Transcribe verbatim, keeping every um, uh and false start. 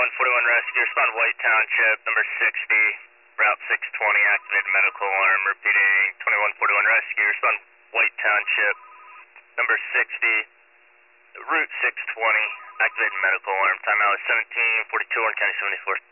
twenty-one forty-one rescue, respond White Township, number sixty, route six twenty, activated medical alarm, repeating twenty-one forty-one rescue, respond White Township, number sixty, route six twenty, activated medical alarm, timeout is seventeen forty-two, Orange County seventy-four.